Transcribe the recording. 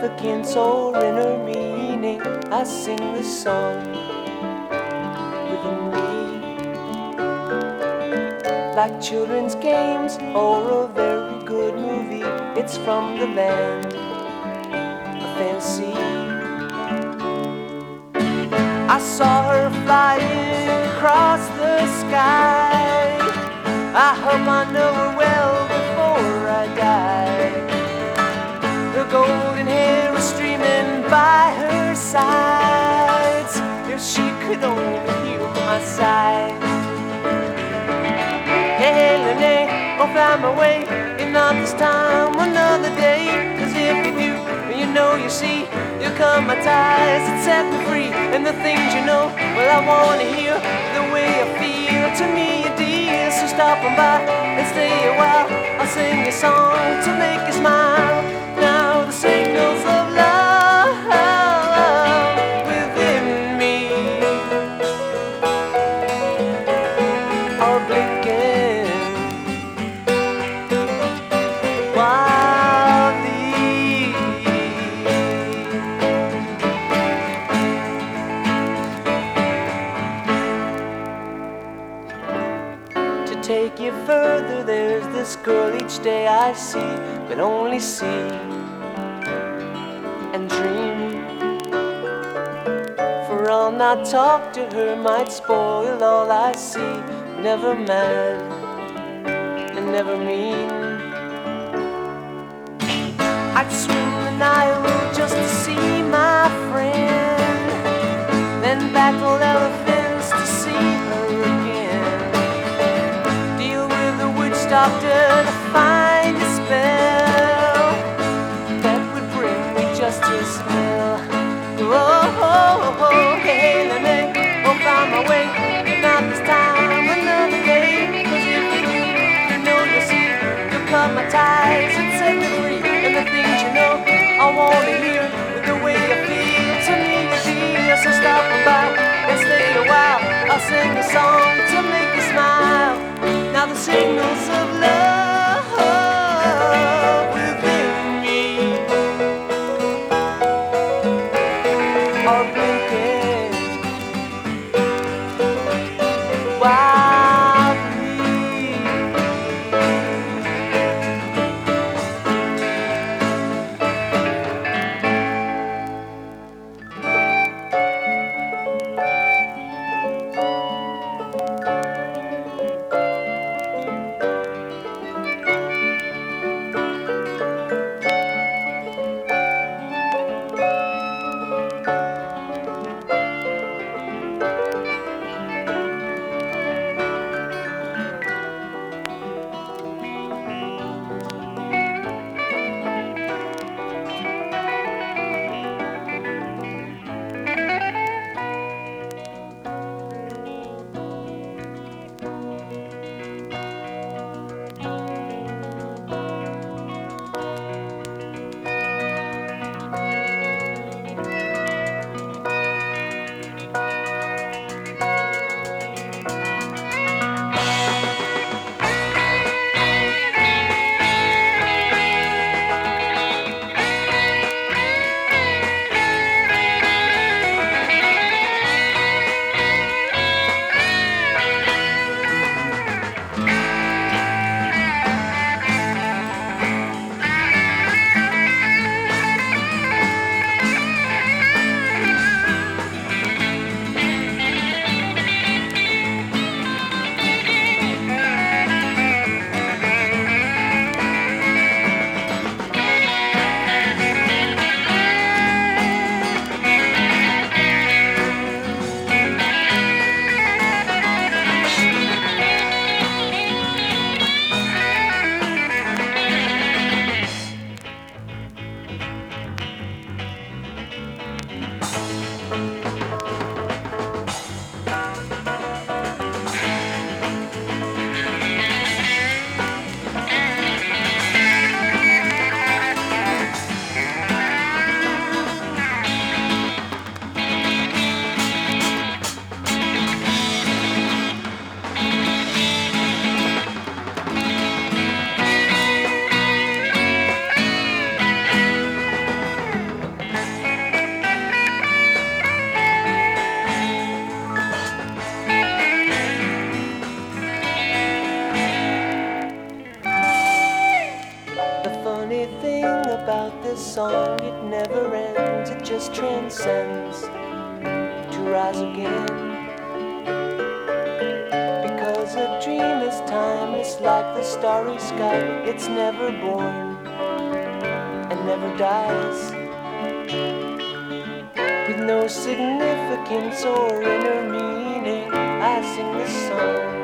significance or inner meaning. I sing this song within me, like children's games or a very good movie. It's from the land of fantasy. I saw her flying across the sky. I hope I know her well before I die. Her golden hair was streaming by her sides. If she could only hear my sigh. Hey, Lene, I'll find my way, if not this time, another day. 'Cause if you do, you know, you see, you cut my ties and set me free. And the things you know, well, I wanna hear the way I feel. To me, you're dear, so stop on by and stay a while. I'll sing a song to make you smile. Now the signals of love within me are blinking wildly. To take you further, there's this girl each day I see, but only see and dream. For I'll not talk to her, might spoil all I see. Never mad and never mean. I'd swim the Nile just to see my friend, then battle elephants to see her again. Deal with the witch doctor to find a spell that would bring me just his smell. Oh, oh, oh, hey, let me find my way, if not this time, another day. 'Cause if you do, you know you'll see, you'll cut my ties and set me free. And the things you know, I wanna hear with the way you feel. To me, you feel, so stop by and stay a while. I'll sing a song to make you smile. Now the signals of love within me are blinking wildly. song, it never ends, it just transcends to rise again. Because a dream is timeless like the starry sky, it's never born and never dies. With no significance or inner meaning, I sing this song